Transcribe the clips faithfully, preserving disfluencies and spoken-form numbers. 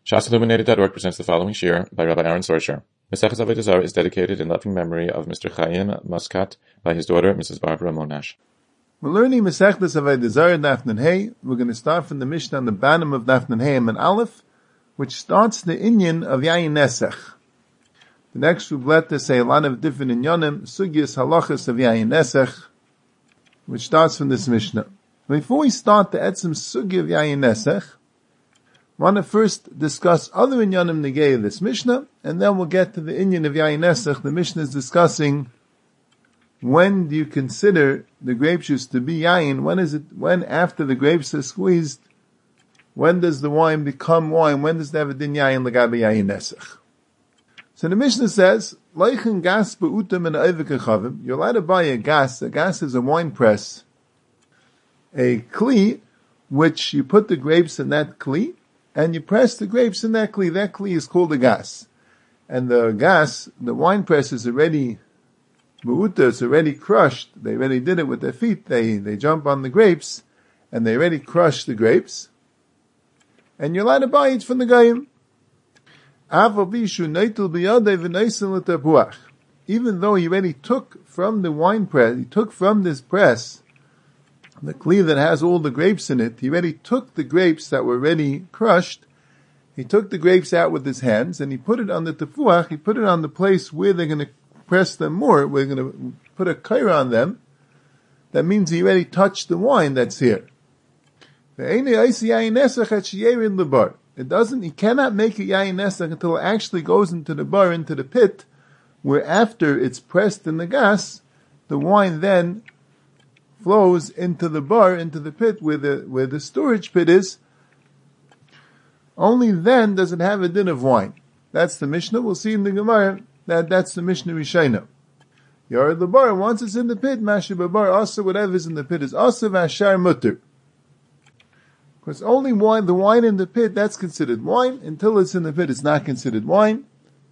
Shas Illuminated dot org presents the following shir by Rabbi Aaron Sorsher. Maseches Avodah Zarah is dedicated in loving memory of Mister Chaim Muscat by his daughter, Missus Barbara Monash. We're learning Maseches Avodah Zarah Daf Nun Hey. We're going to start from the Mishnah on the bottom of Daf Nun Hey and Aleph, which starts the inyan of Yayin Nesech. The next rubletta say a lot of different inyanim, sugyas halachas of Yayin Nesech, which starts from this Mishnah. Before we start the etzem sugya of Yayin Nesech, I want to first discuss other inyanim negei of this Mishnah, and then we'll get to the inyan of Yayin Nesech. The Mishnah is discussing when do you consider the grape juice to be yayin? When is it, when after the grapes are squeezed, when does the wine become wine? When does it have a din yayin l'gabe Yayin Nesech? So the Mishnah says, Leichen gas be'utam and oivik echavim. You're allowed to buy a gas. A gas is a wine press. A kli, which you put the grapes in that kli, and you press the grapes in that kli. That kli is called a gas. And the gas, the wine press is already be'uta, it's already crushed. They already did it with their feet. They, they jump on the grapes, and they already crush the grapes. And you're allowed to buy it from the Goyim. Even though he already took from the wine press, he took from this press, the kli that has all the grapes in it, he already took the grapes that were already crushed, he took the grapes out with his hands, and he put it on the tefuach, he put it on the place where they're going to press them more, we're going to put a kaira on them. That means he already touched the wine that's here. It doesn't, he cannot make a yayin nesech until it actually goes into the bar, into the pit, where after it's pressed in the gas, the wine then flows into the bar, into the pit where the, where the storage pit is. Only then does it have a din of wine. That's the Mishnah. We'll see in the Gemara that that's the Mishnah Rishayna. Yard the bar, once it's in the pit, mashi bar, also whatever is in the pit is also vashar mutter. Because only wine, the wine in the pit, that's considered wine. Until it's in the pit, it's not considered wine.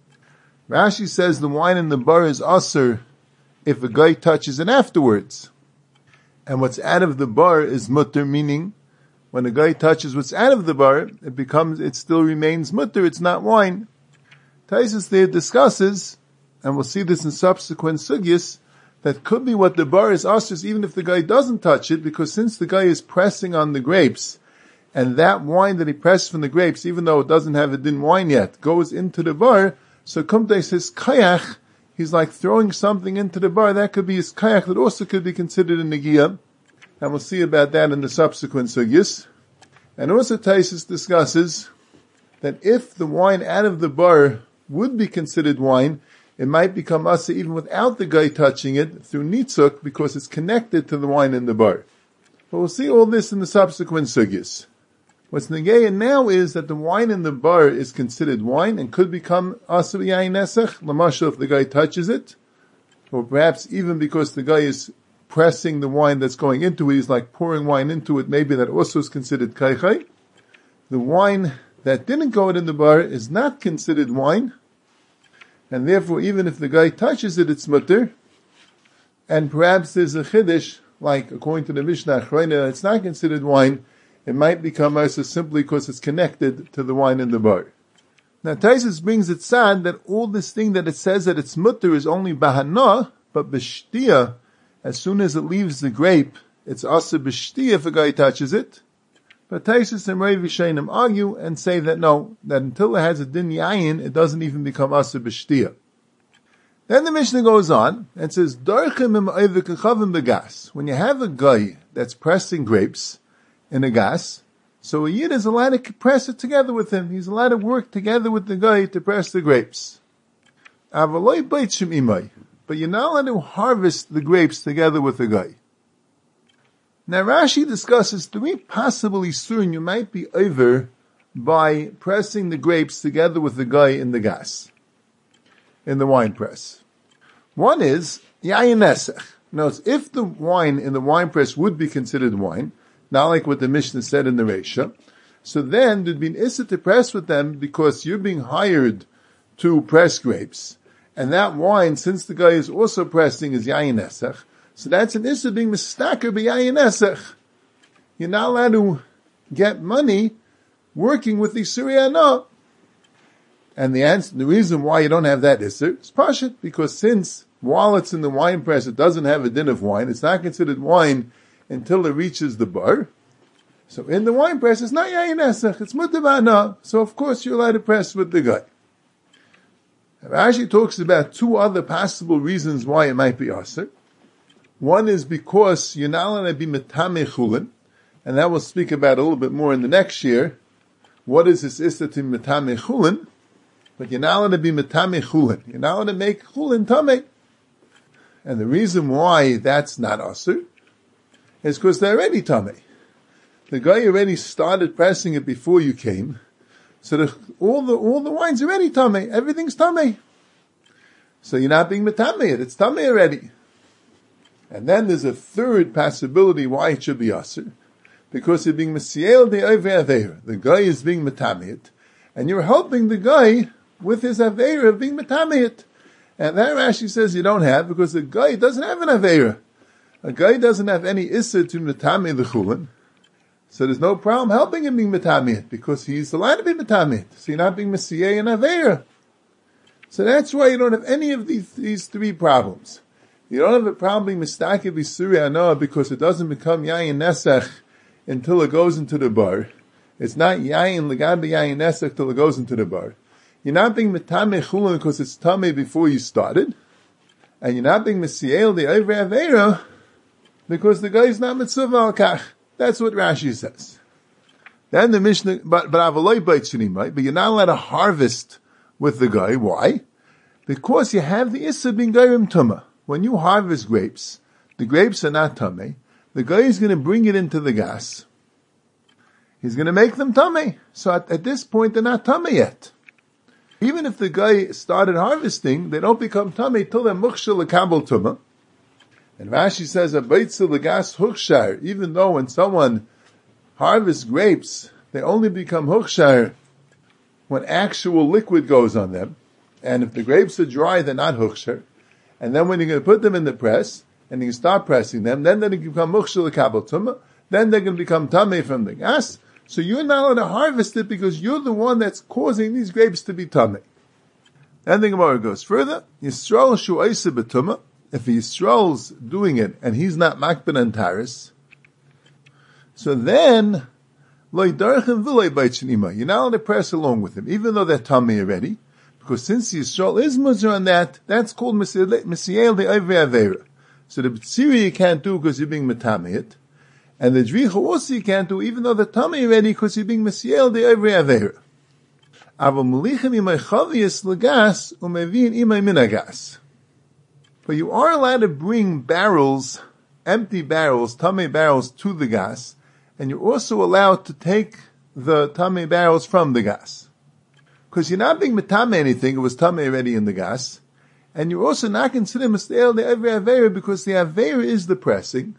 Rashi says the wine in the bar is asur if a guy touches it afterwards. And what's out of the bar is mutter, meaning when a guy touches what's out of the bar, it becomes, it still remains mutter, it's not wine. Taisus there discusses, and we'll see this in subsequent sugyas, that could be what the bar is asur, even if the guy doesn't touch it, because since the guy is pressing on the grapes, and that wine that he pressed from the grapes, even though it doesn't have a din wine yet, goes into the bar, so Kumtei says kayach, he's like throwing something into the bar, that could be his kayach, that also could be considered a negiyah, and we'll see about that in the subsequent sugyas. And also Taisus discusses that if the wine out of the bar would be considered wine, it might become asa even without the guy touching it through nitzuk, because it's connected to the wine in the bar. But we'll see all this in the subsequent sugyas. What's negeya now is that the wine in the bar is considered wine and could become asa yayin nesech, l'mashal if the guy touches it, or perhaps even because the guy is pressing the wine that's going into it, he's like pouring wine into it, maybe that also is considered kaichai. The wine that didn't go in the bar is not considered wine, and therefore even if the guy touches it, it's mutter, and perhaps there's a chiddush, like according to the Mishnah Achrayna, it's not considered wine, it might become also simply because it's connected to the wine in the bar. Now Taisus brings it sad that all this thing that it says that it's mutter is only bahana, but b'shtia, as soon as it leaves the grape, it's also b'shtia if a guy touches it. But Taisus and Rav Yishayim argue and say that no, that until it has a din yayin, it doesn't even become asa b'shtia. Then the Mishnah goes on and says, Darchim im oivik echavim begas. When you have a guy that's pressing grapes in a gas, so a yid is allowed to press it together with him. He's allowed to work together with the guy to press the grapes. Avaloi beitzim imay. But you're not allowed to harvest the grapes together with the guy. Now Rashi discusses three possible isurim you might be over by pressing the grapes together with the guy in the gas, in the wine press. One is yayin nesech. Now, if the wine in the wine press would be considered wine, not like what the Mishnah said in the Reisha, so then there'd be an issa to press with them because you're being hired to press grapes. And that wine, since the guy is also pressing, is yayin nesech. So that's an issa being mistaker b'yayin nesech. You're not allowed to get money working with the Surya. No. And the answer, the reason why you don't have that isser is pashut, because since while it's in the wine press, it doesn't have a din of wine, it's not considered wine until it reaches the bar. So in the wine press, it's not yayin esach, it's mutabana. So of course you're allowed to press with the guy. Rashi talks about two other possible reasons why it might be aser. One is because you're not allowed to be metame chulin, and that we'll speak about a little bit more in the next year. What is this issa to metame chulin? But you're not allowed to be metame chulin. You're not allowed to make chulin tameh. And the reason why that's not aser is because they're already tameh. The guy already started pressing it before you came, so the, all the all the wine's already tameh. Everything's tameh. So you're not being metame it. It's tameh already. And then there's a third possibility why it should be aser, because you're being mesiel de over aveira. The guy is being metameit, and you're helping the guy with his aveira of being metameit. And that Rashi says you don't have, because the guy doesn't have an aveira. A guy doesn't have any issa to metame the chulin, so there's no problem helping him being metameit, because he's allowed to be metameit. So you're not being mesiel and aveira. So that's why you don't have any of these these three problems. You don't have a problem being mistaken b'suri anoah because it doesn't become yayin nesach until it goes into the bar. It's not yayin legabe yayin nesach till it goes into the bar. You're not being metame chulin because it's tameh before you started, and you're not being mesiel the over aveira because the guy is not mitzvah al kach. That's what Rashi says. Then the Mishnah, but but avaloi beit shnimai, but you're not allowed to harvest with the guy. Why? Because you have the issa bin gairim tumah. When you harvest grapes, the grapes are not tameh. The guy is going to bring it into the gas. He's going to make them tameh. So at, at this point, they're not tameh yet. Even if the guy started harvesting, they don't become tameh till they're mukshal lekabel tumah. And Rashi says, "Abeitzel legas hukshar." Even though when someone harvests grapes, they only become hukshar when actual liquid goes on them. And if the grapes are dry, they're not hukshar. And then when you're going to put them in the press, and you start pressing them, then they're going to become mukshal lekabel tumah, then they're going to become tameh from the gas. So you're not allowed to harvest it because you're the one that's causing these grapes to be tameh. Then the Gemara goes further. Yisrael shu oiseh b'tumah. If Yisrael's doing it and he's not makben and taris, so then lo yidarchen v'lo beit shnima. You're not allowed to press along with him, even though they're tameh already. Because since Yisrael is muzer on that, that's called Mesiel de Ovei Aveira. So the B'tziri you can't do because you're being Metameit. And the Dvicha also you can't do, even though the Tamei already, because you're being Mesiel de Ovei Aveira. Aval Melichem imay chavius legas umevin imay minagas. But you are allowed to bring barrels, empty barrels, Tamei barrels to the gas, and you're also allowed to take the Tamei barrels from the gas. Because you're not being metame anything, it was tame already in the gas, and you're also not considered misteel the every aveira because the aveira is the pressing,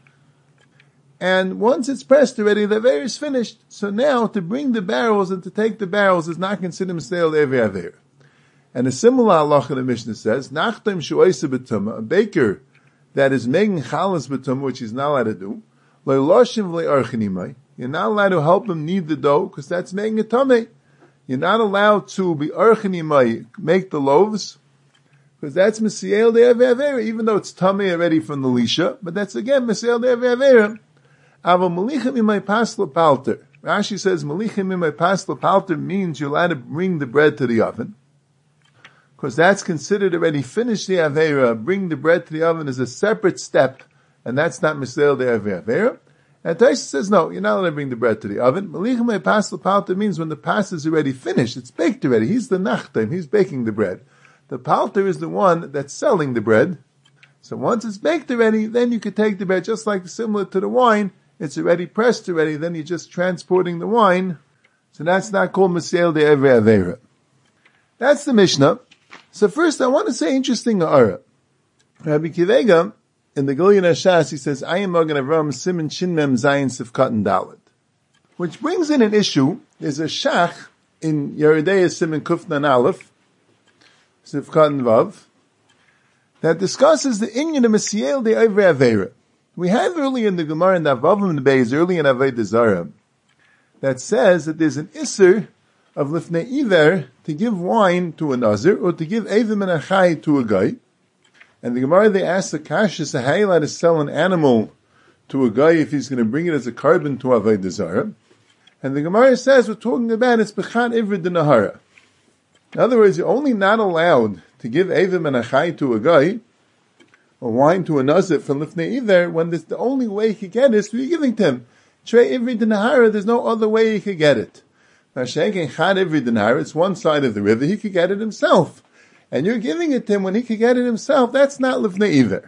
and once it's pressed already, the aveira is finished. So now to bring the barrels and to take the barrels is not considered misteel the every aveira. And a similar halacha in the Mishnah says, Nachtem shuoisa b'tumah, a baker that is making chalas b'tumah, which he's not allowed to do, le'loshim le'archenimai, you're not allowed to help him knead the dough because that's making a tameh. You're not allowed to be archenimai, make the loaves, because that's mesiel de avera, even though it's tummy already from the lisha, but that's again mesiel de avera. Aval malichim imay pasla palter. Rashi says malichim imay pasla palter means you're allowed to bring the bread to the oven, because that's considered already finished the avera. Bring the bread to the oven is a separate step, and that's not mesiel de avera. And Taisa says, no, you're not allowed to bring the bread to the oven. Malichem pasla palter means when the pasta is already finished, it's baked already. He's the nachtem, he's baking the bread. The palter is the one that's selling the bread. So once it's baked already, then you could take the bread, just like similar to the wine. It's already pressed already, then you're just transporting the wine. So that's not called Mesiel de Evre Avera. That's the Mishnah. So first I want to say interesting Ara. Rabbi Kivega, in the Gilyon HaShas, he says, I am Magen Avram Siman Shin Mem Zayin Sifkat and Dalet. Which brings in an issue. There's a Shach in Yeridei Siman Kufnan Aleph, Sifkat and Vav, that discusses the Inyan of Mesiel de Evre Avera. We have early in the Gemara in the Avavim the Beis, early in Avodah Zarah, that says that there's an Isser of lifnei iver to give wine to a nazir or to give evim and achai to a guy. And the Gemara, they ask the kasha, so how you allowed to sell an animal to a guy if he's going to bring it as a carbon to Avodah Zarah? And the Gemara says we're talking about it's bechan ivrid denahara. In other words, you're only not allowed to give evim and achai to a guy or wine to a nazir from lifnei iver when this, the only way he could get it is through giving to him. Trey ivrid denahara, there's no other way he could get it. Now, Shenken Chad every dinar, it's one side of the river, he could get it himself. And you're giving it to him when he could get it himself, that's not Livnei Iver.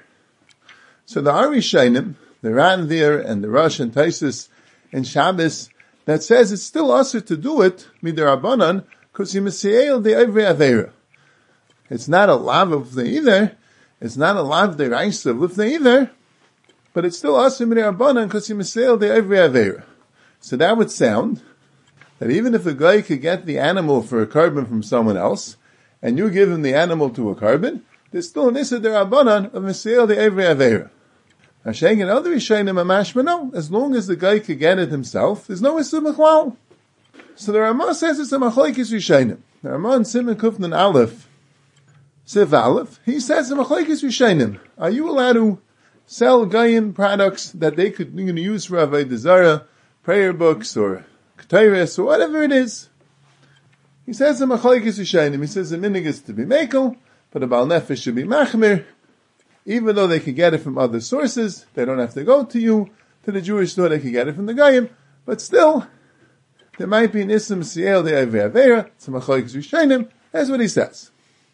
So the Arishainim, the Ranvir and the Rosh and Taisus and Shabbos, that says it's still usher to do it, midarabanan, because you mesiel the every Aveira. It's not a lav of Livnei Iver, it's not a lav the Reis of Livnei Iver, but it's still usher midarabanan, because you mesiel the every Aveira. So that would sound that even if a guy could get the animal for a carbon from someone else, and you give him the animal to a carbon, there's still an issa derabanan of Mesil de Evri Aveira. Hasheng and other Yishayim Amashma, no, as long as the guy could get it himself, there's no issa mechlal. So the Ramah says it's a machlekes Yishayim. The Ramah in Simon Kufnan Aleph, Siv Aleph, he says a machlekes Yishayim. Are you allowed to sell Gayim products that they could you know, use for Avodah Zarah, prayer books, or Ketores, or whatever it is? He says the machlekes Yishayim. He says the minig is to be mekel, but the Baal Nefesh should be machmir. Even though they can get it from other sources, they don't have to go to you, to the Jewish store, they can get it from the Goyim, but still, there might be an Ism Siel de Avei Aveira, it's a machlekes Yishayim. That's what he says.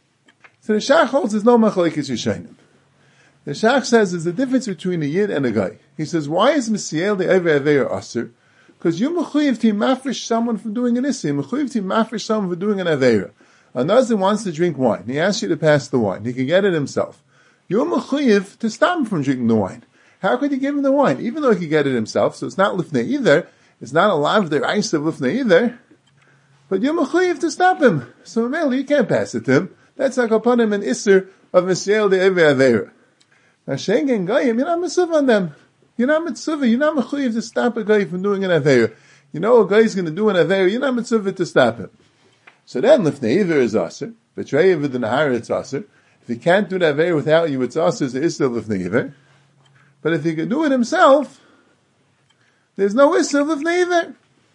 So the Shach holds there's no machlekes Yishayim. The Shach says there's a difference between a Yid and a guy. He says, why is Mesiel de Avei Aveira Aser? Because you mechuyev to mafresh someone from doing an issue. Mechuyev to mafresh someone for doing an aveira. A nazir wants to drink wine. He asks you to pass the wine. He can get it himself. You're mechuyev to stop him from drinking the wine. How could you give him the wine? Even though he could get it himself, so it's not lifnei either. It's not a lav der ice of lifnei either. But you're mechuyev to stop him. So mainly you can't pass it to him. That's like upon him an isser of Mesiel de Evei Aveira. Now Shengen and Goyim, you're not mesuv on them. You're not mitzvah, you're not mechuyev to stop a guy from doing an aveira. You know a guy's going to do an aveira, you're not mitzvah to stop him. So then, lifnei iver is aser, betray iver the nahara it's aser. If he can't do the aveira without you, it's aser, so it's still lifnei iver. But if he can do it himself, there's no issa lifnei iver.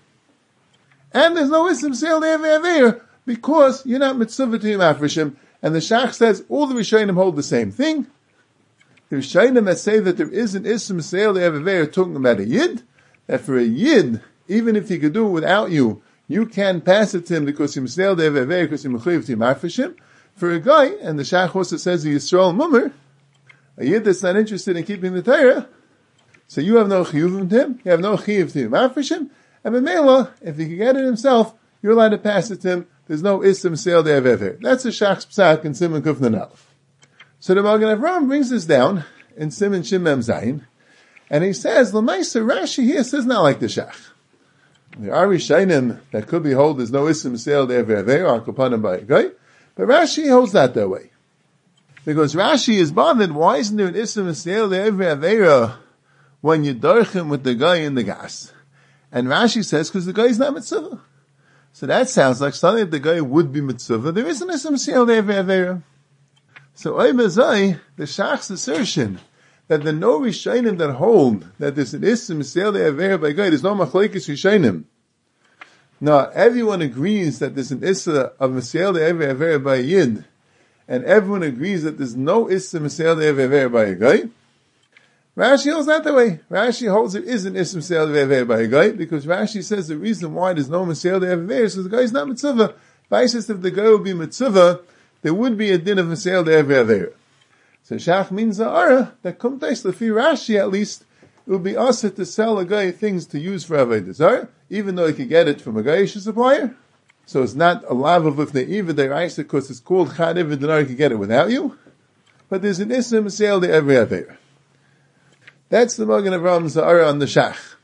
And there's no issa sale the aveira, because you're not mitzvah to him afreshim. And the Shach says, all the Rishonim hold the same thing. The Rishonim that say that there is an Ism Seil Aveira talking about a Yid, that for a Yid, even if he could do it without you, you can pass it to him because he's Seil Aveira, because he's Mechuyev to Mafreshim. For a guy, and the Shach also says the Yisrael Mummer, a Yid that's not interested in keeping the Torah, so you have no Chiyuvim to him, you have no Chiyuv to Mafreshim, and B'meila, if he can get it himself, you're allowed to pass it to him. There's no Ism Seil Aveira. That's the Shach's Psak in Simon Kufnan Aleph. So the Magen Avraham brings this down in Simon Shim Mem Zayin, and he says, L'maisa Rashi here says not like the Shach. The Ari Shainim that could be hold there's no Ism Seil Aveira or Kapanim by a guy, but Rashi holds that that way. Because Rashi is bothered, why isn't there an Ism Seil Aveira when you darch him with the guy in the gas? And Rashi says, because the guy is not mitzvah. So that sounds like something that the guy would be mitzvah. There isn't a Ism Seil Aveira. So Oymazai, the Shach's assertion that the no Rishayim that hold that there's an Ism Seil Aveira by guy, there's no machlekes Rishayim. Now, everyone agrees that there's an Issa of Seil Aveira by a Yid, and everyone agrees that there's no Ism Seil Aveira by a guy. Rashi holds that the way. Rashi holds there is an Ism Seil Aveira by a guy, because Rashi says the reason why there's no Seil Aveira is because the guy's not mitzvah. If the guy would be mitzvah, there would be a din of a sale to every Aveira. So Shach means Za'ara, that Kumtais Lefi Rashi at least, it would be also to sell a guy things to use for Avodah Zarah, even though he could get it from a Gaish supplier. So it's not a lav of Lifnei Iver Deiraisa, because it's called Chad Iver Dinar, he could get it without you. But there's an Ism sale to every Aveira. That's the Magen Avraham Za'ara on the Shach.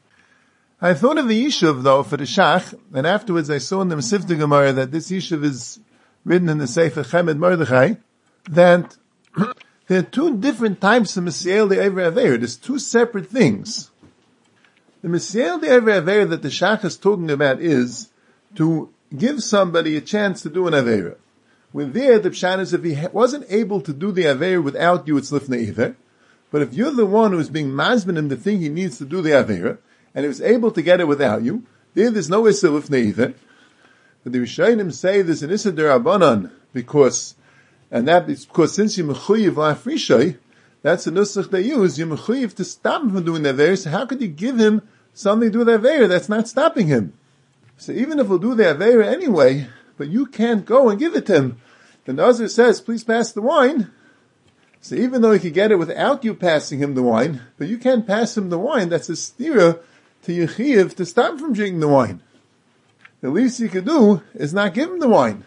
I thought of the Yishuv though for the Shach, and afterwards I saw in the Mesivta Gemara that this Yishuv is written in the Sefer Chemed Mordechai, that there are two different types of Mesiel de Evei Aveira. There's two separate things. The Mesiel de Evei Aveira that the Shach is talking about is to give somebody a chance to do an Aveira. With there, the pshat is if he wasn't able to do the Aveira without you, it's Lifnei Iver. But if you're the one who's being mazmin him the thing he needs to do the Aveira, and he was able to get it without you, there there's no Issa Lifnei Iver. But the Rishonim say there's an Issa Derabanan, because, and that is because since you're Mechuyiv La'afrishay, that's the nusach they use, you're Mechuyiv to stop him from doing the Aveira, so how could you give him something to do the Aveira? That's not stopping him. So even if he'll do the Aveira anyway, but you can't go and give it to him. The Nazir says, please pass the wine. So even though he could get it without you passing him the wine, but you can't pass him the wine, that's a stira to Yechiv to stop him from drinking the wine. The least you could do is not give him the wine.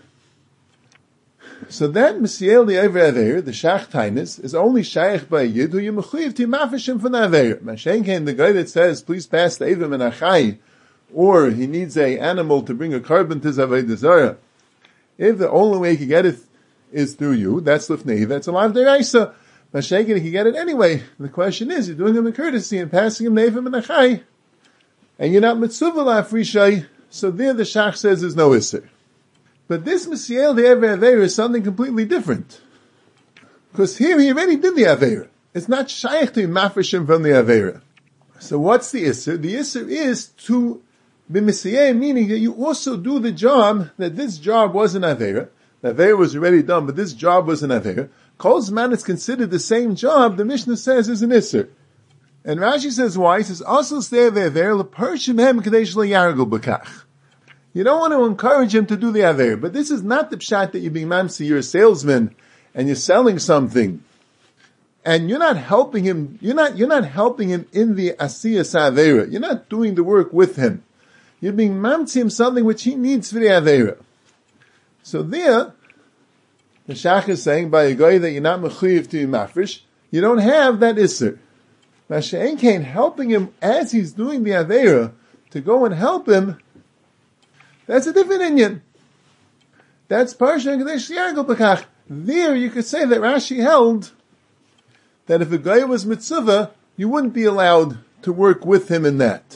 So that Mesiel the Ever Aveir, the Shach Tainis, is only Shaykh by a Yid who you mechuyev to mafashim from the Aveir. Mashen came the guy that says, please pass the Evim and Achai, or he needs a animal to bring a carbon to Zavei Zara. If the only way he can get it is through you, that's Lifnei, that's a Lav Deraisa. Mashen he can get it anyway. The question is, you're doing him a courtesy and passing him the Evim and Achai, and you're not Mitzvah La'afrishay, so there the Shach says there's no Isser. But this Mesiel the Ever Aveira is something completely different. Because here he already did the Aveira. It's not shaykh to mafreshim from the Aveira. So what's the Isser? The Isser is to be Mesiel, meaning that you also do the job, that this job was an Aveira. The Aveira was already done, but this job was an Aveira. Kol Zman is considered the same job, the Mishnah says is an Isser. And Rashi says why? He says, also stay the Aveira, le'pershim hem kadesh le'yargul b'kach. You don't want to encourage him to do the Aveir, but this is not the pshat that you're being mamsi, you're a salesman, and you're selling something, and you're not helping him, you're not, you're not helping him in the Asiyas Aveira. You're not doing the work with him. You're being mamsi him something which he needs for the Aveira. So there, the Shach is saying by a guy that you're not mechuyev to mafresh, you don't have that Isser. Mashe'en Kain helping him as he's doing the Aveira, to go and help him, that's a different Inyan. That's Parsha and Kadesh Yargul B'kach. There you could say that Rashi held that if a guy was mitzvah, you wouldn't be allowed to work with him in that.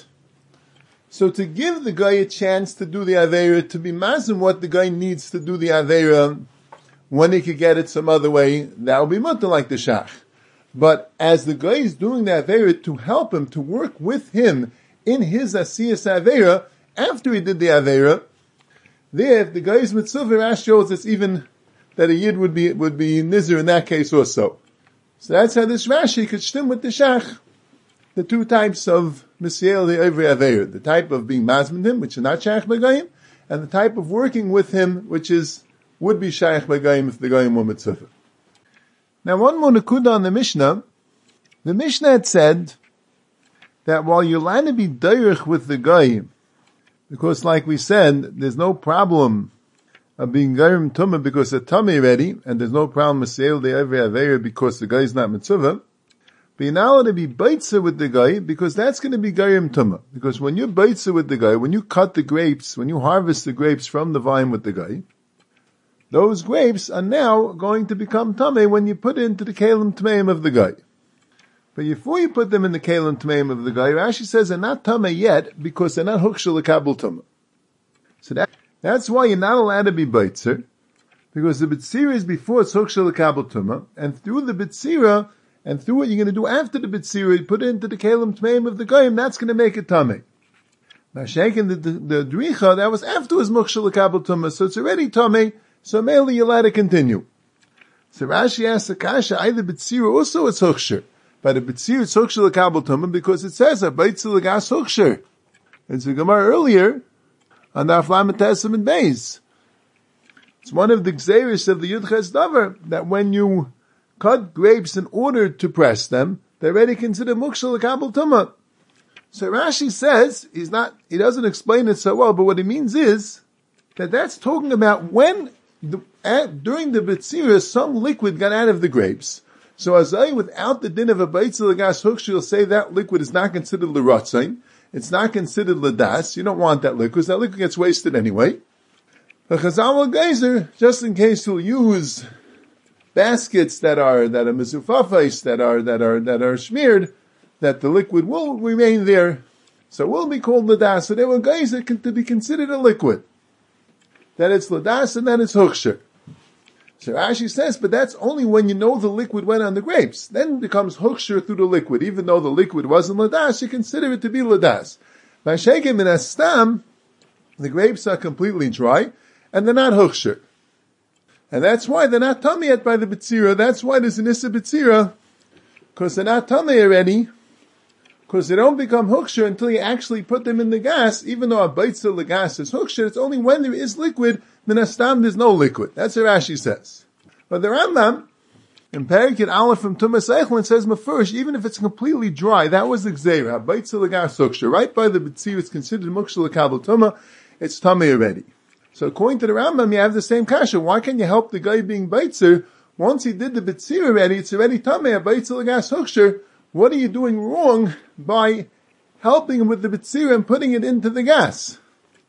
So to give the guy a chance to do the Aveira, to be mazim what the guy needs to do the Aveira, when he could get it some other way, that will be mutter like the Shach. But as the guy is doing the Aveira, to help him, to work with him in his Asiyas Aveira, after he did the Aveira, there, if the guy is mitzvah, Rashi shows us even that a Yid would be, would be Nizr in that case also. So that's how this Rashi could stem with the Shach, the two types of Mesiel the Ever Aveira, the type of being mazmin him, which is not Shach B'Gayim, and the type of working with him, which is, would be Shach B'Gayim if the Gayim were mitzvah. Now one more Nakuda on the Mishnah, the Mishnah had said that while you're allowed to be Dairich with the Gayim, because like we said, there's no problem of being Gairim Tumah because the Tumah already, and there's no problem with Seil the Ever Aveira because the guy is not Mitzvah. But you're not allowed to be Baitza with the guy because that's going to be Gairim Tumah. Because when you're Baitza with the guy, when you cut the grapes, when you harvest the grapes from the vine with the guy, those grapes are now going to become Tumah when you put it into the Kalim Tmeim of the guy. But before you put them in the Kalim Tmeim of the guy, Rashi says they're not Tameh yet because they're not Hukshel L'Kabel Tumah. So that, that's why you're not allowed to be Baitzer, because the B'tzira is before it's Hukshel L'Kabel Tumah, and through the B'tzira, and through what you're going to do after the B'tzira, you put it into the Kalim Tmeim of the guy, and that's going to make it Tameh. Now, shaking the, the, the Dricha, that was after his Hukshel L'Kabel Tumah, so it's already Tameh, so mainly you're allowed to continue. So Rashi asks the Kasha, either B'tzira also it's Hukshel. By the B'tzir, it's Hukshel L'Kabel Tumah because it says a B'tzir L'Gas Hukshel. It's a Gemara earlier on the Aflam Tesim and Beis. It's one of the Gzeiris of the Yud Ches Davar that when you cut grapes in order to press them, they're already considered Hukshel L'Kabel Tumah. So Rashi says, he's not, he doesn't explain it so well, but what he means is that that's talking about when, the, at, during the B'tzir, some liquid got out of the grapes. So Azai, without the din of a B'tzir L'Gas Hukshel, you'll say that liquid is not considered L'Ratzain. It's not considered L'Das. You don't want that liquid, because that liquid gets wasted anyway. The Chazal Geyser, just in case you'll use baskets that are, that are mezufafais, that are, that are, that are smeared, that the liquid will remain there. So it will be called L'Das. So they will Geyser to be considered a liquid. then it's ladas, and then it's huksher. So Rashi says, but that's only when you know the liquid went on the grapes. Then it becomes huksher through the liquid. Even though the liquid wasn't ladas, you consider it to be ladas. By shekem in astam, the grapes are completely dry, and they're not huksher. And that's why they're not tummy yet by the betzira. That's why there's an issa betzira, because they're not tummy already, because they don't become huksher until you actually put them in the gas. Even though a baitza legas is huksher, it's only when there is liquid, then astam there's no liquid. That's what Rashi says. But the Rambam, in Perikid Aleph from Tumas Eichlin, says mafurish, even if it's completely dry, that was the gzeira, baitza legas huksher. Right by the betzira, it's considered mukshel lekabel tuma, it's tummy already. So according to the Rambam, you have the same kasha. Why can't you help the guy being baitzer? Once he did the betzir already, it's already tamei, a baitzer legas huksher. What are you doing wrong by helping him with the betzir and putting it into the gas?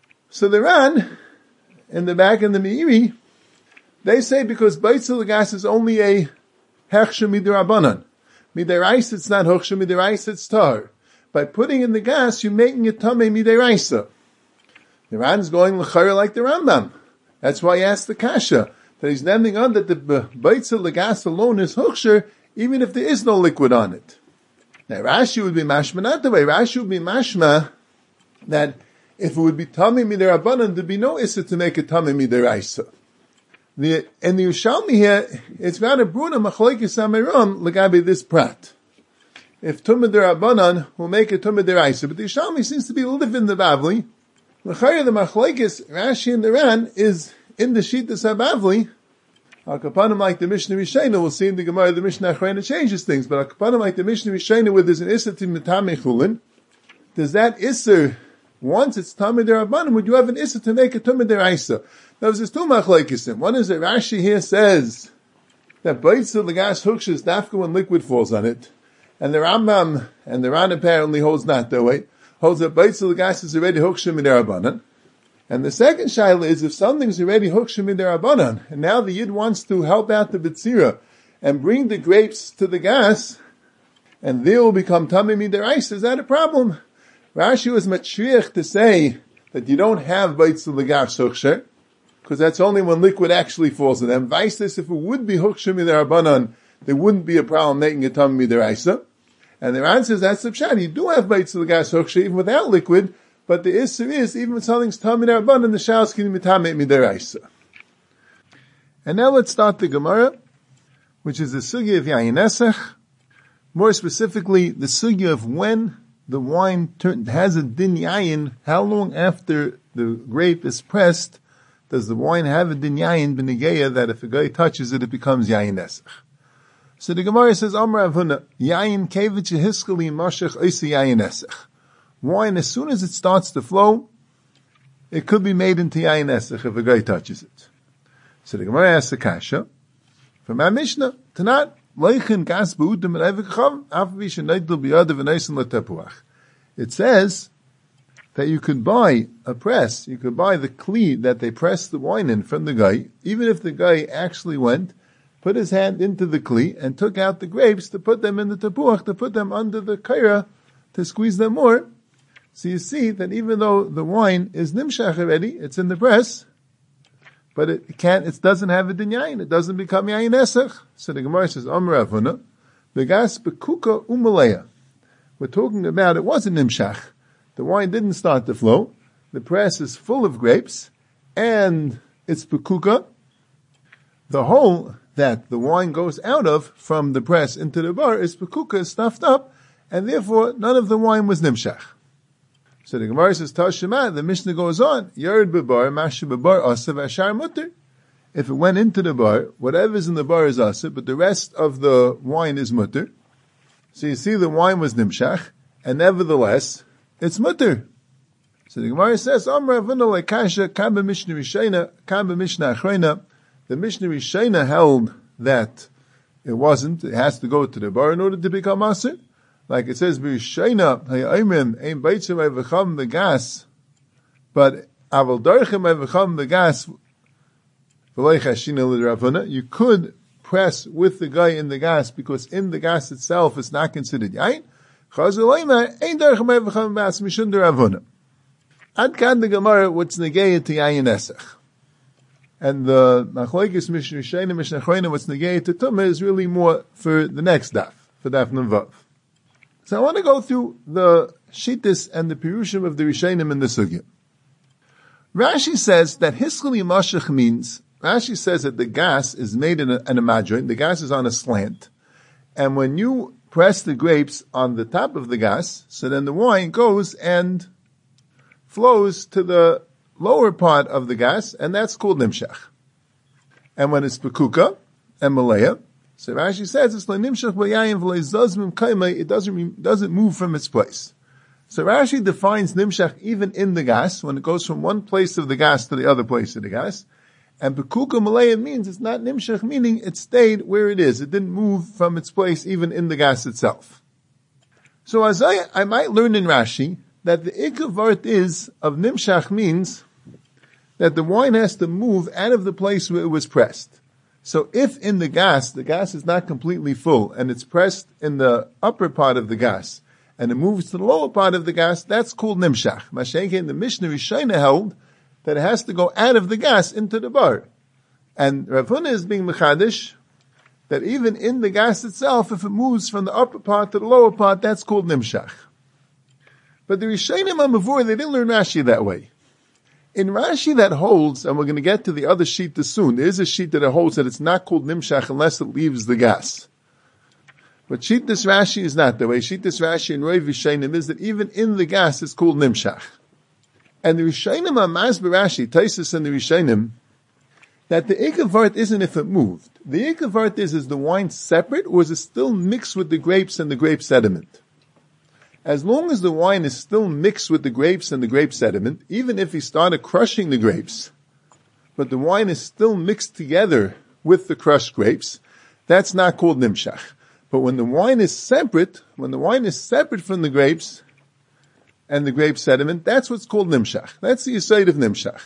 So the Ran, in the back in the Meiri, they say because baitzer legas is only a hechsher midirabanan. Midiraisa it's not hechsher, midiraisa it's tar. By putting in the gas, you're making it tamei midiraisa. The Ran's going l'chayra like the Rambam. That's why he asked the kasha, that he's landing on that the baitza legas alone is huksher, even if there is no liquid on it. Now Rashi would be mashma not the way. Rashi would be mashma that if it would be tamei midirabanan, there'd be no issa to make it tamei midiraisa. The in the Yerushalmi here, it's rather bruna machlokes amiram legabe this prat. If tumah derabanan will make it tumah deraisa, but the Yerushalmi seems to be live in the Bavli. The machlokes Rashi and the Ran is in the Shittas HaBavli. Akapanim like the Mishnah Rishayna, we'll see in the Gemara the Mishnah Achrayna changes things, but Akapanim like the Mishnah Rishayna where there's an Isser to Mitame Chulin, does that Isser, once it's Tamei Derabanan, would you have an Isser to make a Tumah Deraisa? Now there's two machlokes. One is that Rashi here says that Baitza Legas Huksha is dafka when liquid falls on it, and the Rambam and the Ran apparently holds not that way. Holds that Baitza Legas is already Huksha Midarabanan. And the second shaila is if something's already Huksha Midarabanan, and now the Yid wants to help out the Betzira and bring the grapes to the gas, and they will become Tamei Midaraisa, is that a problem? Rashi was matriach to say that you don't have Baitza Legas Huksha, because that's only when liquid actually falls in them. Vice this, if it would be Huksha Midarabanan, there wouldn't be a problem making it Tamei Midaraisa. And the answer is that's the pshat. You do have baitz legas huksha even without liquid, but the issue is even when something's tamei derabanan, the shal is going to be tamei midaraisa. And now let's start the Gemara, which is the sugya of yayin esech. More specifically, the sugya of when the wine turn, has a din yayin. How long after the grape is pressed does the wine have a din yayin b'negeya that if a guy touches it, it becomes yayin esech? So the Gemara says, Amar Avuna, Yayin kevich hiskali mashach oisi yayin esech. Wine, as soon as it starts to flow, it could be made into yayin esech if a guy touches it. So the Gemara asks the kasha, from our Mishnah, Tanat, Leichin gas b'udim erevikchav, afavish neidl b'yadav v'neisen letepuach. It says that you could buy a press, you could buy the kli that they press the wine in from the guy, even if the guy actually went, put his hand into the kli and took out the grapes to put them in the tapuach, to put them under the kaira, to squeeze them more. So you see that even though the wine is nimshach already, it's in the press, but it can't, it doesn't have a din yayin, it doesn't become yayin esech. So the Gemara says, Amar Avuna, Begas bekuka umaleya. We're talking about, it wasn't nimshach. The wine didn't start to flow. The press is full of grapes, and it's bekuka. The hole that the wine goes out of from the press into the bar is pekuka, stuffed up, and therefore none of the wine was nimshach. So the Gemara says, Tashema, the Mishnah goes on, Yerd bebar, Masha bebar, Asav Ashar Mutter. If it went into the bar, whatever's in the bar is Asav, but the rest of the wine is Mutter. So you see the wine was nimshach, and nevertheless, it's Mutter. So the Gemara says, Amra Avuna Lekasha, Kamba Mishnah Rishayna, Kamba Mishnah Achrayna. The Mishnah Rishayna held that it wasn't, it has to go to the bar in order to become aser. Like it says, Rishayna, Hayayimim, Ein Beitzim Evacham the gas, but Aval Darchim Evacham the gas, you could press with the guy in the gas, because in the gas itself it's not considered yain. Ein Darchim Evacham Bas Mishun Deravuna. Ad kan the Gemara, what's negayah to yayin esech. And the Machlokes Mishnah Rishayna, Mishnah Achroina, what's negated to Tumah is really more for the next daf, for daf Navav. So I want to go through the Shittis and the Pirushim of the Rishaynim in the Sugya. Rashi says that Hiskal Yimashach means, Rashi says that the gas is made in a, in a madron, the gas is on a slant, and when you press the grapes on the top of the gas, so then the wine goes and flows to the lower part of the gas, and that's called nimshach. And when it's pekuka and malaya, so Rashi says it's like nimshach b'yayim v'leizazmim kaimei, it doesn't doesn't move from its place. So Rashi defines nimshach even in the gas, when it goes from one place of the gas to the other place of the gas. And pekuka malaya means it's not nimshach, meaning it stayed where it is. It didn't move from its place even in the gas itself. So as I, I might learn in Rashi that the ikavart is of nimshach means that the wine has to move out of the place where it was pressed. So if in the gas, the gas is not completely full and it's pressed in the upper part of the gas and it moves to the lower part of the gas, that's called nimshach. Mashenke in the Mishnah Rishayna held that it has to go out of the gas into the bar. And Rav Huna is being mechadish that even in the gas itself, if it moves from the upper part to the lower part, that's called nimshach. But the Rishaynim HaMavur, they didn't learn Rashi that way. In Rashi that holds, and we're going to get to the other sheet soon, there is a sheet that holds that it's not called nimshach unless it leaves the gas. But Shittis Rashi is not that way. Shittis Rashi and Rov Rishaynim is that even in the gas it's called nimshach. And the Rishaynim HaMaz B'Rashi, Taisus and the Rishaynim, that the ikavart isn't if it moved. The ikavart is, is the wine separate or is it still mixed with the grapes and the grape sediment? As long as the wine is still mixed with the grapes and the grape sediment, even if he started crushing the grapes, but the wine is still mixed together with the crushed grapes, that's not called nimshach. But when the wine is separate, when the wine is separate from the grapes and the grape sediment, that's what's called nimshach. That's the yesod of nimshach.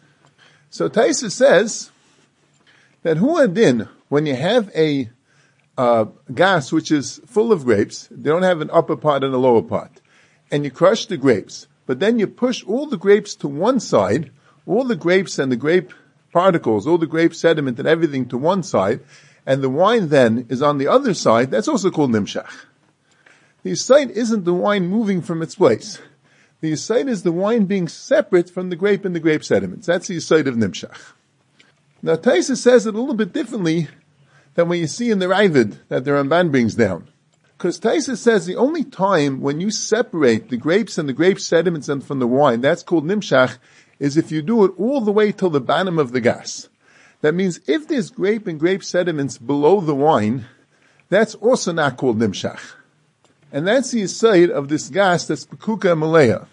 So Taisa says that hu adin, when you have a uh, gas which is full of grapes, they don't have an upper part and a lower part, and you crush the grapes, but then you push all the grapes to one side, all the grapes and the grape particles, all the grape sediment and everything to one side, and the wine then is on the other side, that's also called nimshach. The yesod isn't the wine moving from its place. The yesod is the wine being separate from the grape and the grape sediments. That's the yesod of nimshach. Now Taisa says it a little bit differently than what you see in the Ravid that the Ramban brings down. Because Taisa says the only time when you separate the grapes and the grape sediments and from the wine, that's called nimshach, is if you do it all the way till the bottom of the gas. That means if there's grape and grape sediments below the wine, that's also not called nimshach. And that's the yesod of this gas that's pekuka and malaya.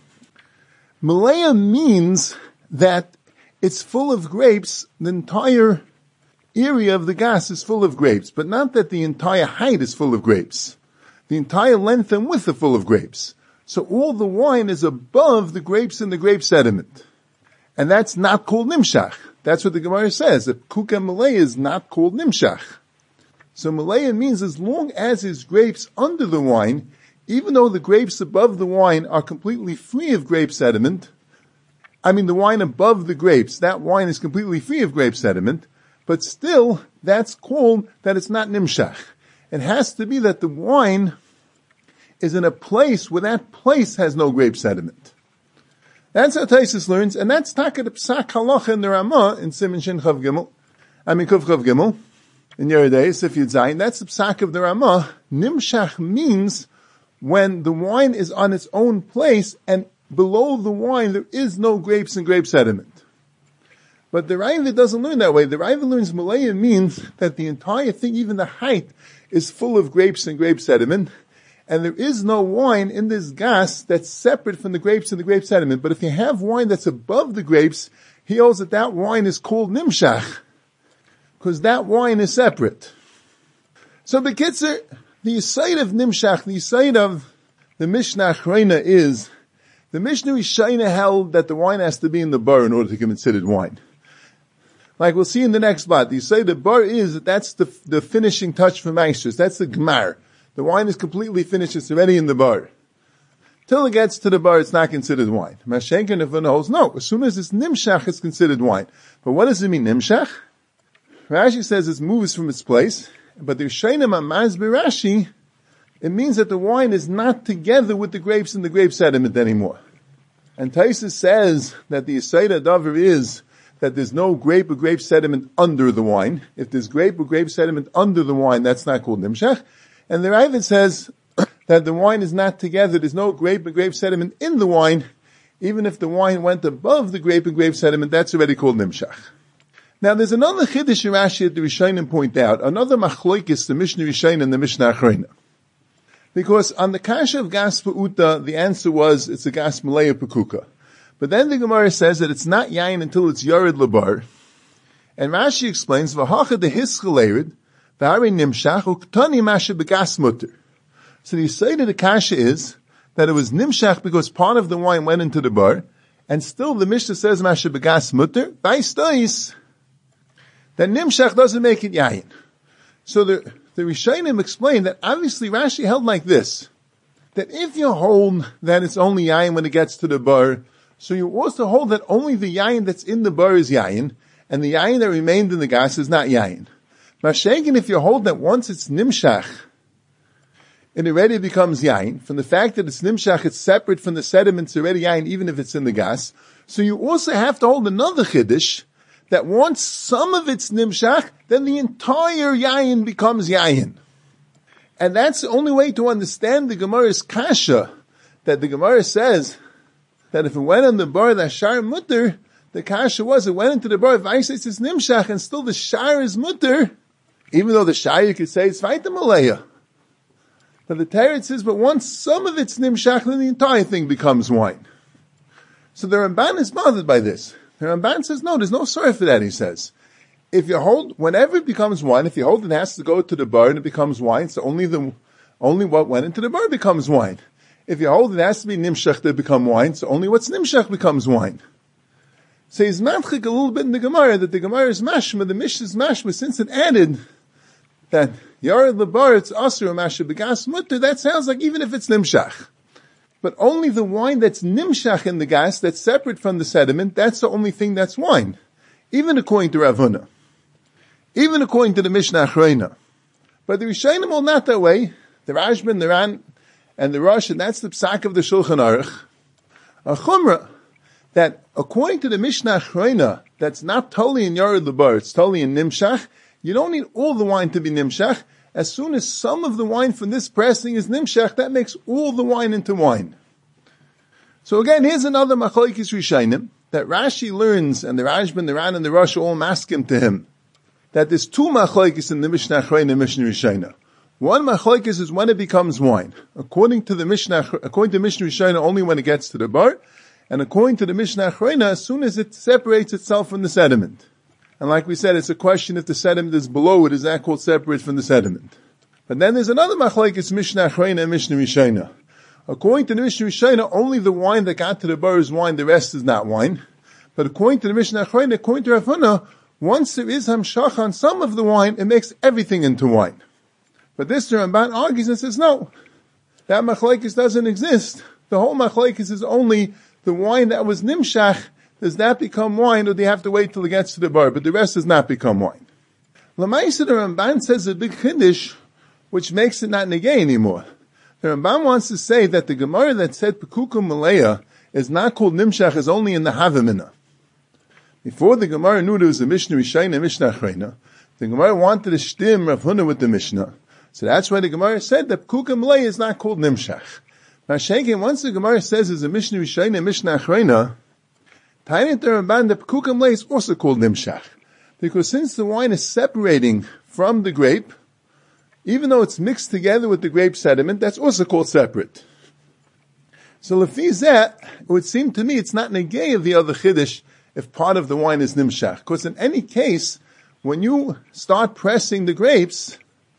Malaya means that it's full of grapes, the entire area of the gas is full of grapes, but not that the entire height is full of grapes. The entire length and width are full of grapes. So all the wine is above the grapes and the grape sediment. And that's not called nimshach. That's what the Gemara says. The pekuka and malaya is not called nimshach. So malaya means as long as there's grapes under the wine, even though the grapes above the wine are completely free of grape sediment, I mean the wine above the grapes, that wine is completely free of grape sediment, but still, that's called that it's not nimshach. It has to be that the wine is in a place where that place has no grape sediment. That's how Taisus learns, and that's Taka the Psak Halacha in the Ramah in Siman Shin Chav Gimel, I mean Kuf Chav Gimel, in Yeridei, Sif Yud Zayin. That's the Psak of the Ramah. Nimshach means when the wine is on its own place and below the wine there is no grapes and grape sediment. But the Ravid doesn't learn that way. The Ravid learns malaya means that the entire thing, even the height, is full of grapes and grape sediment, and there is no wine in this gas that's separate from the grapes and the grape sediment. But if you have wine that's above the grapes, he holds that that wine is called nimshach, because that wine is separate. So Bekitzer, the yesod of nimshach, the yesod of the Mishnah Achroina is, the Mishnah Rishayna held that the wine has to be in the bar in order to be considered wine. Like we'll see in the next spot, the yesod of bar is that that's the, the finishing touch for maestros. That's the gmar. The wine is completely finished, it's already in the bar. till it gets to the bar, it's not considered wine. Mashenkin if it holds, no, as soon as it's nimshach, it's considered wine. But what does it mean, nimshach? Rashi says it moves from its place, but the Rishonim Amaz B'Rashi, it means that the wine is not together with the grapes in the grape sediment anymore. And Taisa says that the Yisayda Davar is that there's no grape or grape sediment under the wine. If there's grape or grape sediment under the wine, that's not called nimshach. And the Ravid says that the wine is not together, there's no grape or grape sediment in the wine. Even if the wine went above the grape and grape sediment, that's already called nimshach. Now there's another chiddush Rashi that the Rishonim point out, another machloikis, the Mishnah Rishon and the Mishnah Achrona. Because on the kasha of gas pa'uta, the answer was it's a gas malaya pekuka. But then the Gemara says that it's not yayin until it's yared labar. And Rashi explains, v'hacha de hischalerid, v'hari nimshach, u'ktani masha begas mutter. So the say to the kasha is that it was nimshach because part of the wine went into the bar, and still the Mishnah says masha begas mutter, v'aistois, that nimshach doesn't make it yayin. So the, the Rishonim explain that obviously Rashi held like this, that if you hold that it's only yayin when it gets to the bar, so you also hold that only the yayin that's in the bar is yayin, and the yayin that remained in the gas is not yayin. Mashenkin, if you hold that once it's nimshach, it already becomes yayin. From the fact that it's nimshach, it's separate from the sediments, already yayin, even if it's in the gas. So you also have to hold another chiddush, that once some of it's nimshach, then the entire yayin becomes yayin. And that's the only way to understand the Gemara's kasha, that the Gemara says that if it went on the bar, that shar mutter, the kasha was, it went into the bar, if I say it's nimshach, and still the shar is mutter, even though the shar you could say it's vaita malaya. But the Teretz says, but once some of it's nimshach, then the entire thing becomes wine. So the Ramban is bothered by this. The Ramban says, no, there's no sorry for that, he says. If you hold, whenever it becomes wine, if you hold it has to go to the bar and it becomes wine, so only the, only what went into the bar becomes wine. If you hold it has to be nimshach to become wine, so only what's nimshach becomes wine. So he's matchik a little bit in the Gemara, that the Gemara is mashma, the Mishnah is mashma, since it added that yared lebar, it's asur mashma begas mutter, that sounds like even if it's nimshach. But only the wine that's nimshach in the gas, that's separate from the sediment, that's the only thing that's wine. Even according to Rav Huna. Even according to the Mishnah Achrona. But the Rishonim are not that way. The Rashban, the Ran, and the Rosh, and that's the psak of the Shulchan Aruch. A chumrah, that according to the Mishnah Achrona, that's not totally in yared lebar, it's totally in nimshach, you don't need all the wine to be nimshach. As soon as some of the wine from this pressing is nimshach, that makes all the wine into wine. So again, here's another machlokes rishonim that Rashi learns, and the Rashban, the Ran, and the Rosh all maskim to him, that there's two machlokes in the Mishnah Achrona and Mishnah Rishona. One machlokes is when it becomes wine. According to the Mishnah, according to Mishnah Rishona, only when it gets to the bar, and according to the Mishnah Achrona, as soon as it separates itself from the sediment. And like we said, it's a question if the sediment is below it, is that called separate from the sediment? But then there's another machlokes, Mishnah Achrona and Mishnah Rishona. According to the Mishnah Rishona, only the wine that got to the bar is wine, the rest is not wine. But according to the Mishnah Achrona, according to Rav Huna, once there is hamshach on some of the wine, it makes everything into wine. But this Ramban argues and says, no, that machlokes doesn't exist. The whole machlokes is only the wine that was nimshach. Does that become wine, or do you have to wait till it gets to the bar? But the rest does not become wine. L'maisa, the Ramban says a big chiddush, which makes it not negay anymore. The Ramban wants to say that the Gemara that said pekukum malaya is not called nimshach, is only in the Havamina. Before the Gemara knew there was a Mishnah Rishona and Mishnah Achrona, the Gemara wanted to shtim Rav Huna with the Mishnah. So that's why the Gemara said that pekukum malaya is not called nimshach. Now, Shenkin, once the Gemara says there's a Mishnah Rishona and Mishnah Achrona, Tainit the Ramban, the pekukum malaya is also called nimshach. Because since the wine is separating from the grape, even though it's mixed together with the grape sediment, that's also called separate. So lefi that, it would seem to me it's not negay of the other chiddush if part of the wine is nimshach. Because in any case, when you start pressing the grapes,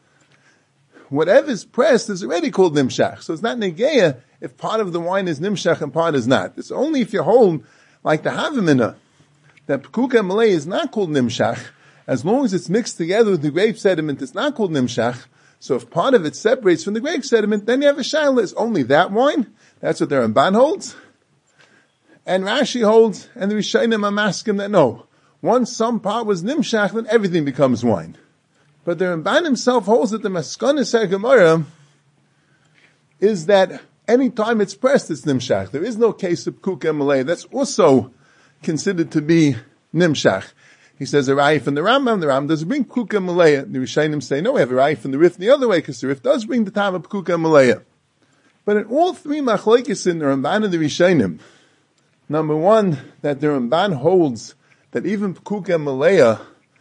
whatever's pressed is already called nimshach. So it's not negay if part of the wine is nimshach and part is not. It's only if you hold, like the Havamina, that pekukum malaya is not called nimshach. As long as it's mixed together with the grape sediment, it's not called nimshach. So if part of it separates from the grape sediment, then you have a shaila. It's only that wine That's what the Ramban holds. And Rashi holds, and the Rishonim are masking that no. Once some part was nimshach, then everything becomes wine. But the Ramban himself holds that the Maskonis HaGemara is that any time it's pressed, it's nimshach. There is no case of Pekuka and Malay. That's also considered to be nimshach. He says a raya from the Rambam. The Rambam doesn't bring Pekuka and Malay. The Rishonim say no, we have a raya from the Rif the other way, because the Rif does bring the time of Pekuka and Malay. But in all three machlokes in the Ramban and the Rishonim, number one, that the Ramban holds that even Pekuka and Malaya,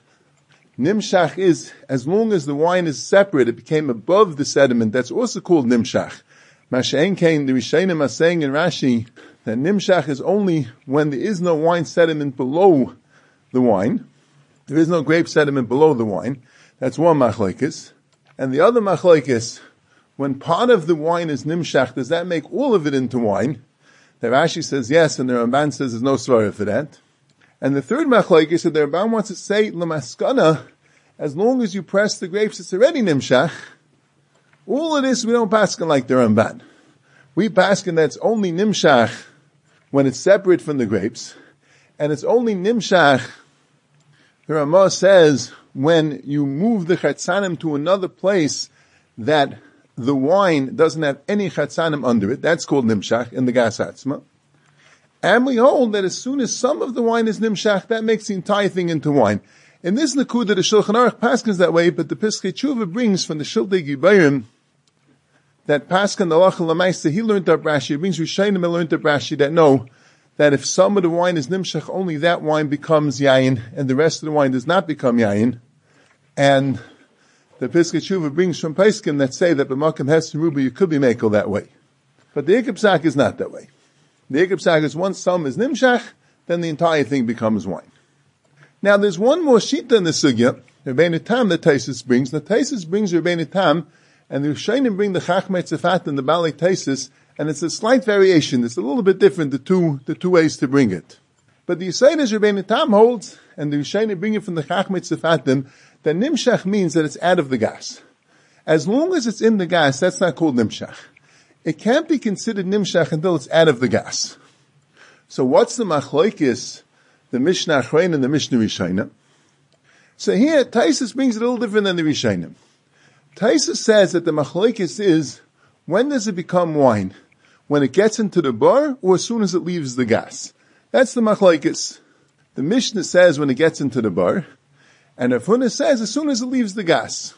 nimshach is, as long as the wine is separate, it became above the sediment, that's also called nimshach. Masha'en Kain, the Rishonim are saying in Rashi, that nimshach is only when there is no wine sediment below the wine. There is no grape sediment below the wine. That's one machlokes. And the other machlokes, when part of the wine is nimshach, does that make all of it into wine? The Rashi says yes, and the Ramban says there's no svara for that. And the third machlokes is that the Ramban wants to say, l'maskana, as long as you press the grapes, it's already nimshach. All of this, we don't paskin like the Ramban. We paskin that's only nimshach when it's separate from the grapes, and it's only nimshach, the Ramah says, when you move the chatzanim to another place that the wine doesn't have any chatzanim under it. That's called nimshach in the gas atzma. And we hold that as soon as some of the wine is nimshach, that makes the entire thing into wine. In this Nakuda, the Shulchan Aruch paskins that way, but the Piskei Tshuva brings from the Shiltei Gibayim that paskin the Lachal Lamaisa, he learned up Rashi, he brings Rishonim and learned up Rashi that no, that if some of the wine is nimshach, only that wine becomes yayin, and the rest of the wine does not become yayin. And the Piskei Tshuva brings from Paiskim that say that b'makam hesed ruba you could be makel that way. But the Ikab Sak is not that way. The Ikab Sak is once some is nimshach, then the entire thing becomes wine. Now there's one more shita in the sugya, Rabbeinu Tam, that Taisus brings. The Taisus brings Rabbeinu Tam, and the Rishonim bring the Chachmei Tzefat and the Balei Taisus, and it's a slight variation. It's a little bit different, the two, the two ways to bring it. But the Yisrael is Rabbeinu Tam holds, and the Rishonim bring it from the Chachmei Tzefatim, that nimshach means that it's out of the gas. As long as it's in the gas, that's not called nimshach. It can't be considered nimshach until it's out of the gas. So what's the machlokes, the Mishnah Achrein and the Mishnah Rishonim? So here, Taisus brings it a little different than the Rishonim. Taisus says that the machlokes is, when does it become wine? When it gets into the bar, or as soon as it leaves the gas? That's the machlokes. The Mishnah says when it gets into the bar, and Rav Huna says as soon as it leaves the gas.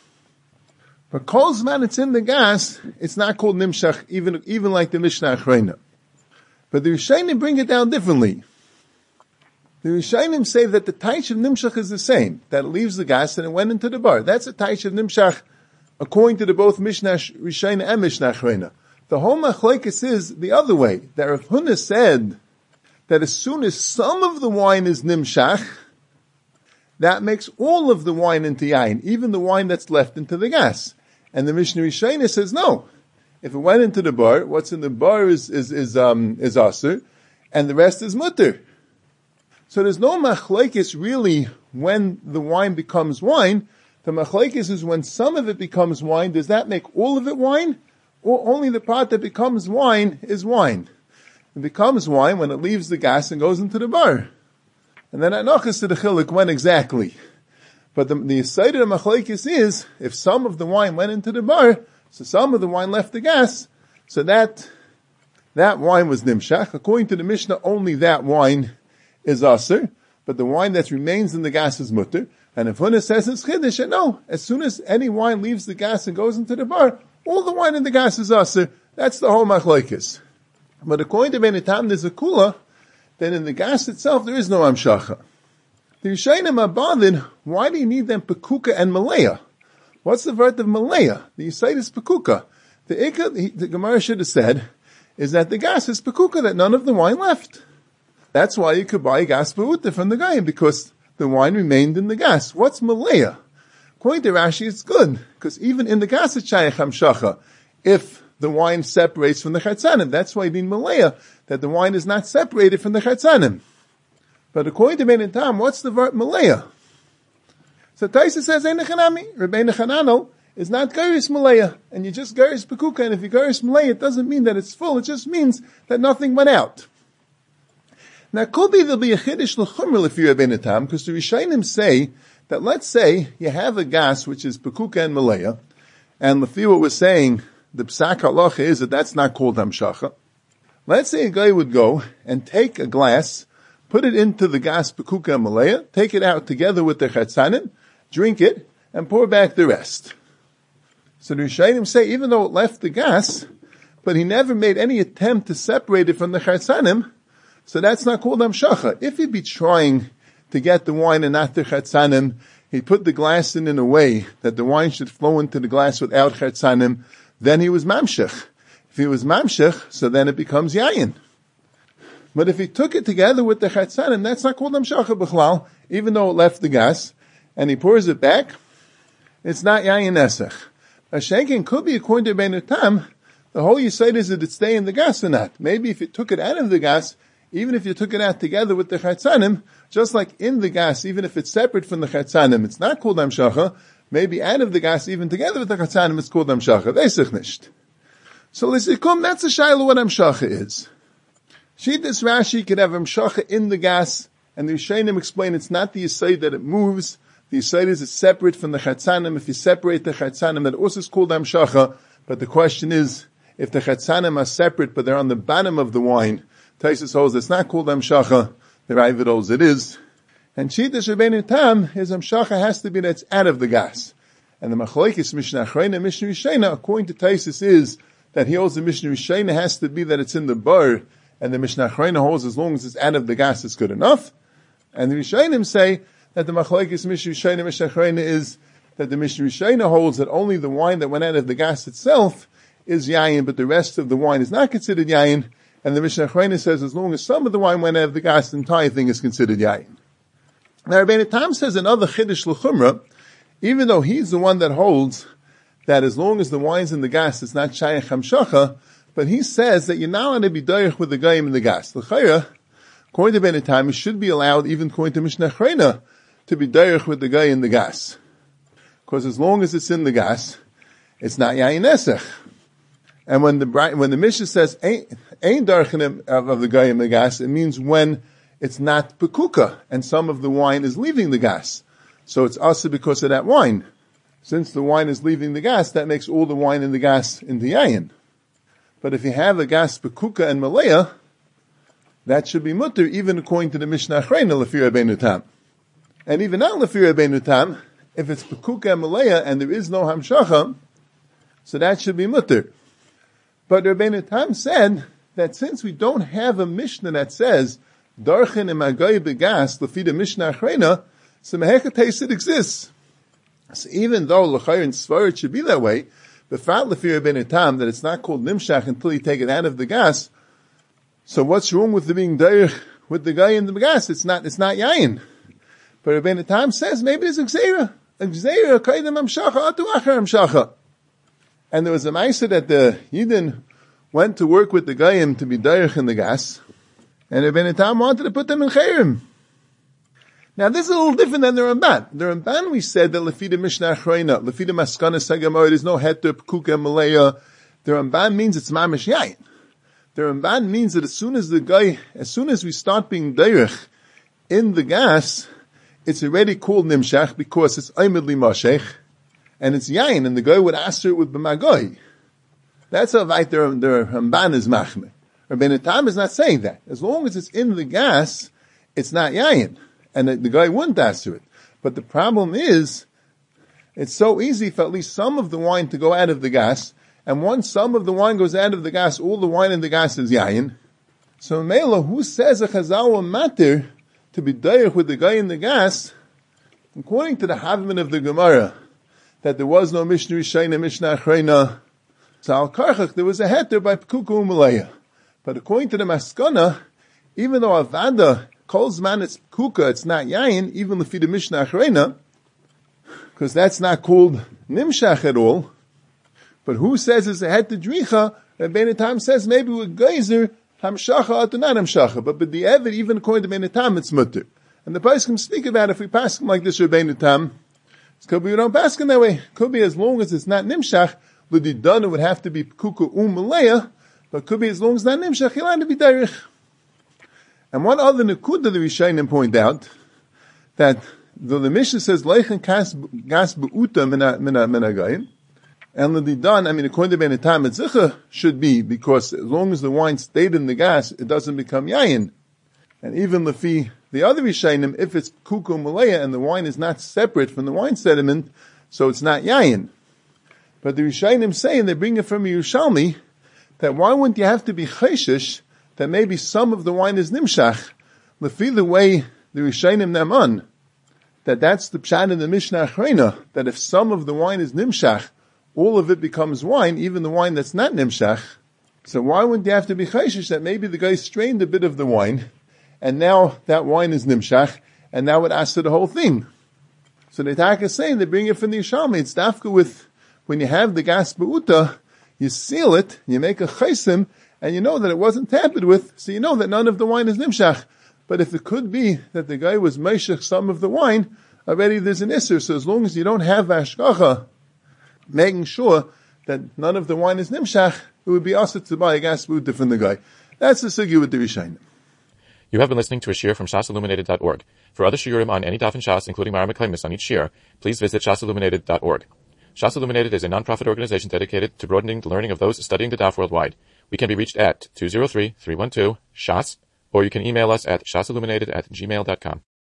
But kol zman it's in the gas, it's not called nimshach, even, even like the Mishnah Achreina. But the Rishonim bring it down differently. The Rishonim say that the taich of nimshach is the same, that it leaves the gas and it went into the bar. That's a taich of nimshach, according to the both Mishnah Rishonim and Mishnah Achreina. The whole machlokes is the other way, that Rav Huna said that as soon as some of the wine is nimshach, that makes all of the wine into yain, even the wine that's left into the gas. And the Mishnah Rishonim says no. If it went into the bar, what's in the bar is, is, is, um, is asur, and the rest is mutter. So there's no machlokes really when the wine becomes wine. The machlokes is when some of it becomes wine, does that make all of it wine? Or only the part that becomes wine is wine? It becomes wine when it leaves the gas and goes into the bar. And then Anochas to the Chiluk when exactly. But the, the side of the machlokes is, if some of the wine went into the bar, so some of the wine left the gas, so that, that wine was nimshach. According to the Mishnah, only that wine is asur, but the wine that remains in the gas is mutter. And if Huna says it's chiddush, no, as soon as any wine leaves the gas and goes into the bar, all the wine in the gas is asur. That's the whole machlokes. But according to Rabbeinu Tam, there's a kula, then in the gas itself, there is no amshacha. The Rishonim are bothered, why do you need them pekuka and malaya? What's the word of malaya? The Yisrael is pekuka. The Ikka, the, the Gemara should have said, is that the gas is pekuka, that none of the wine left. That's why you could buy gas ba'uta from the guy, because the wine remained in the gas. What's malaya? According to Rashi, it's good, because even in the gas it's shayach amshacha. If the wine separates from the chatzanim. That's why you need malaya, that the wine is not separated from the chatzanim. But according to Rabbeinu Tam, what's the word malaya? So Taisa says, Ein Echanami, Rabbeinu Chananel, is not Gairis Malaya, and you just Gairis Pekuka, and if you Gairis Malaya, it doesn't mean that it's full, it just means that nothing went out. Now, it could be there'll be a Chiddush L'chumra L'fi Rabbeinu Tam, because the Rishonim say that let's say you have a gas which is Pekuka and Malaya, and L'fi what we're saying, the Psak Halacha is that that's not called Hamshacha. Let's say a guy would go and take a glass, put it into the gas Pekuka and Malaya, take it out together with the Chatzanim, drink it, and pour back the rest. So the Rishonim say, even though it left the gas, but he never made any attempt to separate it from the Chatzanim, so that's not called Hamshacha. If he'd be trying to get the wine and not the Chatzanim, he'd put the glass in in a way that the wine should flow into the glass without Chatzanim, then he was Mamshech. If he was Mamshech, so then it becomes Yayin. But if he took it together with the Chatzanim, that's not called Hamshacha B'chlal, even though it left the gas, and he pours it back, it's not Yayin Esech. A Shenkin could be according to Rabbeinu Tam, the whole Yisayt is that it stay in the gas or not. Maybe if you took it out of the gas, even if you took it out together with the Chatzanim, just like in the gas, even if it's separate from the Chatzanim, it's not called Hamshacha, maybe out of the gas, even together with the Chatzanim, it's called Hamshacha. Veisich nicht. So l'sikum, that's a shayla what Hamshacha is. Shittas Rashi could have Hamshacha in the gas, and the Rishonim explain it's not the Yisayt that it moves, the Yisayt is it's separate from the Chatzanim. If you separate the Chatzanim, that also is called Hamshacha, but the question is, if the Chatzanim are separate, but they're on the bottom of the wine, Taisus holds it's not called Hamshacha, the Ravid holds it is. And Shittas Rabbeinu Tam, his Hamshacha has to be that it's out of the gas. And the Machlokes Mishnah Achrayna, Mishnah Rishayna, according to Taisus, is that he holds the Mishnah Rishayna has to be that it's in the bar, and the Mishnah Achrayna holds as long as it's out of the gas, it's good enough. And the Rishaynim say that the Machlokes Mishnah Rishayna, Mishnah Achrayna is that the Mishnah Rishayna holds that only the wine that went out of the gas itself is Yayin, but the rest of the wine is not considered Yayin. And the Mishnah Achrayna says as long as some of the wine went out of the gas, the entire thing is considered Yayin. Now Rabbeinu Tam says another Chiddush L'chumra, even though he's the one that holds that as long as the wine's in the gas, it's not Shayach Hamshacha, but he says that you're not allowed to be doich with the Goyim in the gas. L'chayra, according to Rabbeinu Tam, you should be allowed, even according to Mishnah Achrayna, to be doich with the Goy in the gas. Because as long as it's in the gas, it's not Yayin Esech. And when the when the Mishnah says ain't ain't darchenim of, of the Goy in the gas, it means when it's not pekuka, and some of the wine is leaving the gas. So it's also because of that wine. Since the wine is leaving the gas, that makes all the wine in the gas into yayin. But if you have the gas pekuka and malaya, that should be mutter, even according to the Mishnah Achrayna, L'fi Rabbeinu Tam. And even not L'fi Rabbeinu Tam, if it's pekuka and malaya and there is no hamshacha, so that should be mutter. But Rabbeinu Tam said that since we don't have a Mishnah that says Darchen im Agoy begas L'fi the Mishnah Achrayna, so Meheka Teisid exists. So even though L'chayr and Svarit should be that way, the fact L'fi Rabbeinu Tam that it's not called Nimshach until you take it out of the gas, so what's wrong with the being Dair with the guy in the gas? It's not, it's not Yayin. But Rabbeinu Tam says maybe there's a Gzeira. A Gzeira, Kaidem Amshacha, Atu Achar Amshacha. And there was a Maisa that the Yidden went to work with the Goyim to be Dairich in the gas, and Rabbeinu Tam wanted to put them in Chayrim. Now this is a little different than the Ramban. The Ramban we said that L'fi the Mishnah Achrayna, L'fi the Maskana Sagamor, there's no Heter, Pekuka, Malaya. The Ramban means it's Mamish Yayin. The Ramban means that as soon as the guy, as soon as we start being Dairich in the gas, it's already called Nimshach because it's Oimid Li Mashech, and it's Yayin, and the guy would answer it with B'magoy. That's how right the, the Ramban is Machmeh. Rabbeinu Tam is not saying that. As long as it's in the gas, it's not Yayin. And the, the guy wouldn't answer it. But the problem is, it's so easy for at least some of the wine to go out of the gas, and once some of the wine goes out of the gas, all the wine in the gas is Yayin. So Mela, who says a Chazal will matter to be Dairich with the guy in the gas? According to the Havman of the Gemara, that there was no Mishnah Rishayna, Mishnah Achrayna, so Al Karchach, there was a heter by Pekuka Umalaya. But according to the Maskana, even though Avada calls man it's Pekuka, it's not Yayin, even L'fi the Mishnah Achrayna, because that's not called Nimshach at all. But who says it's a heter Dricha? Rabbeinu Tam says maybe with Geyser, Hamshacha or not Hamshacha. But but the Evid, even according to Rabbeinu Tam, it's mutter. And the Pais can speak about it if we pass him like this, Rabbeinu Tam, It could be we don't pass in that way. Could be as long as it's not nimshach, l'didana would have to be kuka u'malaya, but could be as long as it's not nimshach, he'll have to be derech. And one other nekuda the Rishonim point out, that though the Mishnah says leichen gas be'uta mina mina mina gayim, and l'didan, I mean according to Ben Tam Etzicha should be, because as long as the wine stayed in the gas, it doesn't become yayin. And even lefi the other Rishonim, if it's kuku malaya and the wine is not separate from the wine sediment, so it's not yayin. But the Rishonim saying, they bring it from Yerushalmi, that why wouldn't you have to be chayshish that maybe some of the wine is nimshach? Lefi the way the Rishonim naman, that that's the pshat in the Mishnah Achrona, that if some of the wine is nimshach, all of it becomes wine, even the wine that's not nimshach. So why wouldn't you have to be chayshish that maybe the guy strained a bit of the wine, and now that wine is nimshach, and now it asks the whole thing. So the Taka is saying, they bring it from the Yishalmi, it's dafka with, when you have the gas be'uta, you seal it, you make a chaysim, and you know that it wasn't tampered with, so you know that none of the wine is nimshach. But if it could be that the guy was meishach some of the wine, already there's an isser, so as long as you don't have ashgacha, making sure that none of the wine is nimshach, it would be also to buy a gas be'uta from the guy. That's the sugi with the Rishonim. You have been listening to a shiur from shas illuminated dot org. For other shiurim on any daf in Shas, including Mara Meklemis on each shiur, please visit shas illuminated dot org. Shas Illuminated is a non-profit organization dedicated to broadening the learning of those studying the daf worldwide. We can be reached at two zero three, three one two, shas, or you can email us at shasilluminated at gmail dot com.